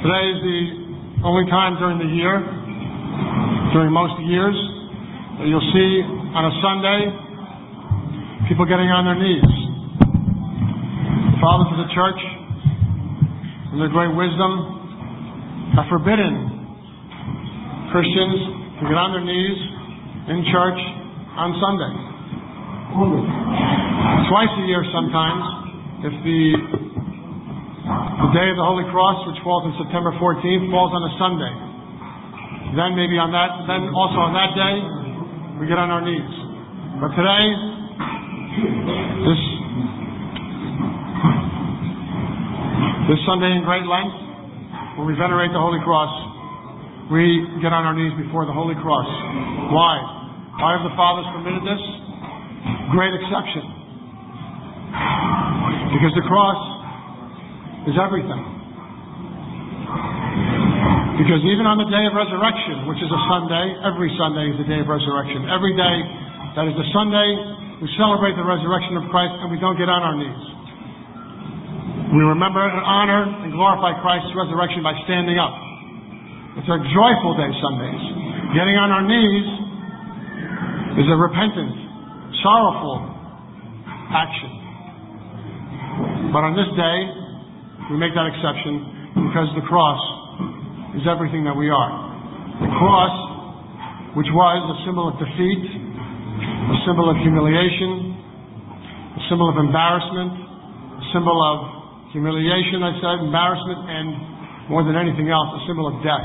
Today is the only time during the year, during most years, that you'll see on a Sunday people getting on their knees. The fathers of the church, in their great wisdom, have forbidden Christians to get on their knees in church on Sunday. Twice a year sometimes, if the day of the Holy Cross, which falls on September 14th, falls on a Sunday. Then also on that day, we get on our knees. But today, this Sunday in Great Lent, when we venerate the Holy Cross, we get on our knees before the Holy Cross. Why? Why have the fathers permitted this? Great exception. Because the cross is everything. Because even on the day of resurrection, which is a Sunday, every Sunday is the day of resurrection. Every day that is the Sunday, we celebrate the resurrection of Christ and we don't get on our knees. We remember and honor and glorify Christ's resurrection by standing up. It's a joyful day, Sundays. Getting on our knees is a repentant, sorrowful action. But on this day, we make that exception because the cross is everything that we are. The cross, which was a symbol of defeat, a symbol of humiliation, a symbol of embarrassment, a symbol of humiliation, embarrassment, and more than anything else, a symbol of death.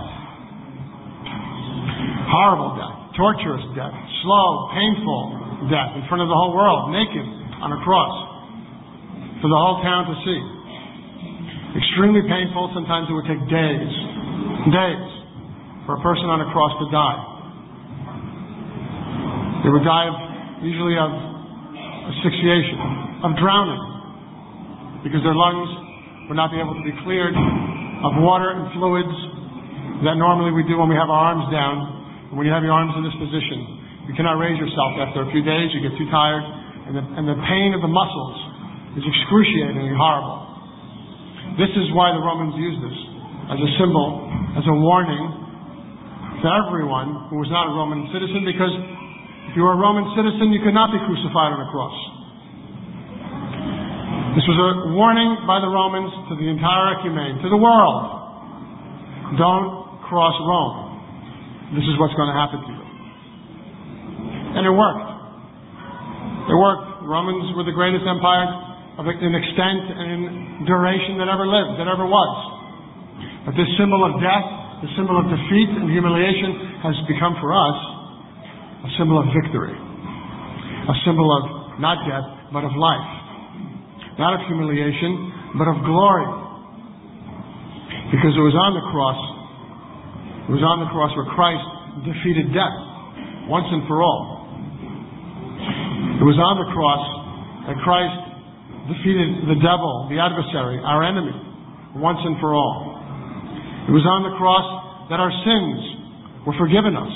Horrible death, torturous death, slow, painful death in front of the whole world, naked on a cross, for the whole town to see. Extremely painful. Sometimes it would take days for a person on a cross to die. They would die usually of asphyxiation, of drowning, because their lungs would not be able to be cleared of water and fluids that normally we do when we have our arms down. And when you have your arms in this position, you cannot raise yourself. After a few days, you get too tired, and the pain of the muscles is excruciatingly horrible. This is why the Romans used this as a symbol, as a warning to everyone who was not a Roman citizen, because if you were a Roman citizen, you could not be crucified on a cross. This was a warning by the Romans to the entire ecumene, to the world. Don't cross Rome. This is what's going to happen to you. And it worked. It worked. The Romans were the greatest empire in extent and in duration that ever lived, that ever was. But this symbol of death, the symbol of defeat and humiliation, has become for us a symbol of victory. A symbol of not death, but of life. Not of humiliation, but of glory. Because it was on the cross where Christ defeated death once and for all. It was on the cross that Christ defeated the devil, the adversary, our enemy, once and for all. It was on the cross that our sins were forgiven us.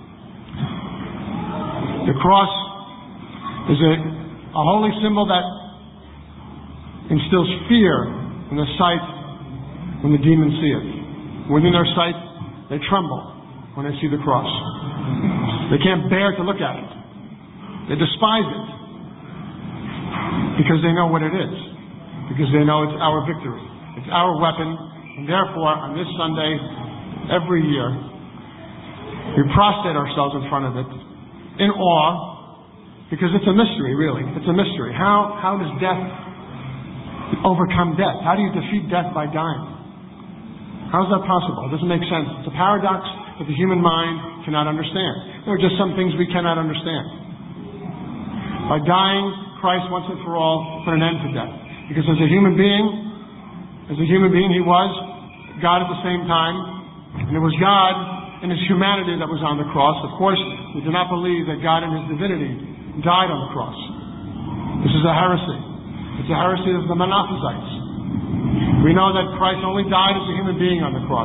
The cross is a holy symbol that instills fear in the sight when the demons see it. Within their sight, they tremble when they see the cross. They can't bear to look at it. They despise it because they know what it is. Because they know it's our victory. It's our weapon. And therefore, on this Sunday, every year, we prostrate ourselves in front of it in awe, because it's a mystery, really. It's a mystery. How does death overcome death? How do you defeat death by dying? How is that possible? It doesn't make sense. It's a paradox that the human mind cannot understand. There are just some things we cannot understand. By dying, Christ once and for all put an end to death. Because as a human being, he was God at the same time, and it was God in his humanity that was on the cross. Of course, we do not believe that God in his divinity died on the cross. This is a heresy. It's a heresy of the Monophysites. We know that Christ only died as a human being on the cross.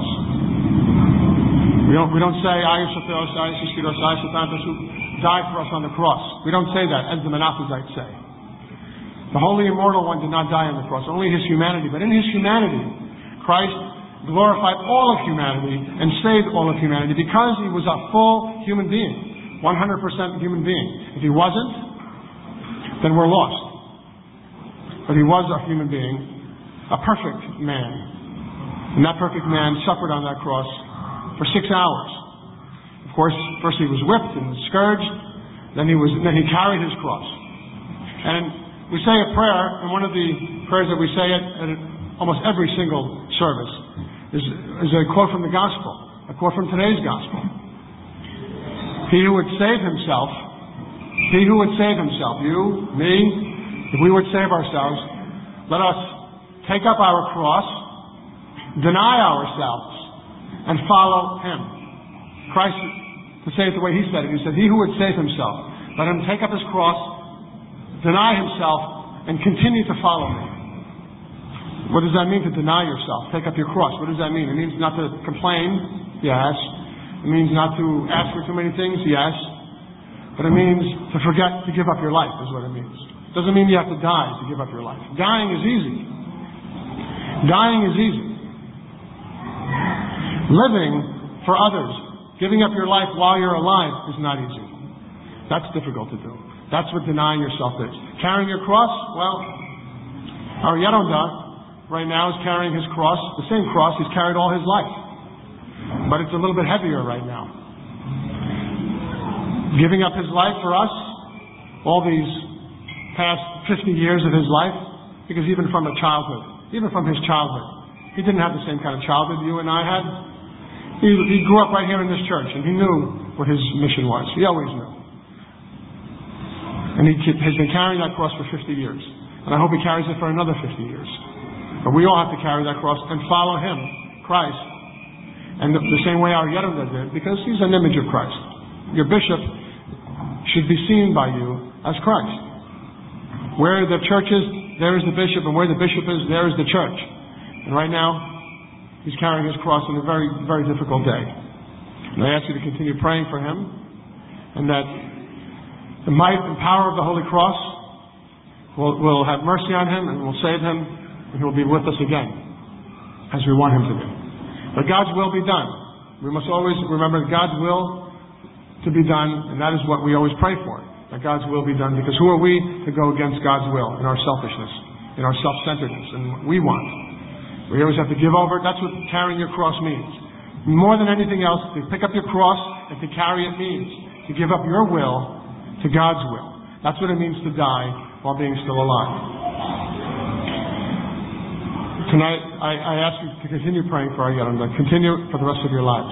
We don't say, died for us on the cross. We don't say that, as the Monophysites say. The Holy Immortal One did not die on the cross, only his humanity. But in his humanity, Christ glorified all of humanity and saved all of humanity because he was a full human being, 100% human being. If he wasn't, then we're lost. But he was a human being, a perfect man. And that perfect man suffered on that cross for 6 hours. Of course, first he was whipped and scourged, then he carried his cross. And we say a prayer, and one of the prayers that we say at almost every single service is a quote from the gospel, a quote from today's gospel. He who would save himself, you, me, if we would save ourselves, let us take up our cross, deny ourselves, and follow him. Christ, to say it the way he said it, he said, he who would save himself, let him take up his cross, deny himself, and continue to follow me. What does that mean, to deny yourself? Take up your cross. What does that mean? It means not to complain, yes. It means not to ask for too many things, yes. But it means to forget to give up your life, is what it means. It doesn't mean you have to die to give up your life. Dying is easy. Dying is easy. Living for others, giving up your life while you're alive, is not easy. That's difficult to do. That's what denying yourself is. Carrying your cross, well, our Yeronda right now is carrying his cross, the same cross he's carried all his life. But it's a little bit heavier right now. Giving up his life for us, all these past 50 years of his life, because even from his childhood, he didn't have the same kind of childhood you and I had. He grew up right here in this church, and he knew what his mission was. He always knew. And he has been carrying that cross for 50 years. And I hope he carries it for another 50 years. But we all have to carry that cross and follow him, Christ. And the same way our Yeronda did, because he's an image of Christ. Your bishop should be seen by you as Christ. Where the church is, there is the bishop, and where the bishop is, there is the church. And right now, he's carrying his cross on a very, very difficult day. And I ask you to continue praying for him, and that the might and power of the Holy Cross will have mercy on him and will save him, and he will be with us again, as we want him to be. But God's will be done. We must always remember God's will to be done, and that is what we always pray for, that God's will be done, because who are we to go against God's will in our selfishness, in our self-centeredness, and what we want? We always have to give over. That's what carrying your cross means. More than anything else, to pick up your cross and to carry it means to give up your will to God's will. That's what it means to die while being still alive. Tonight, I ask you to continue praying for our Yeronda. Continue for the rest of your lives.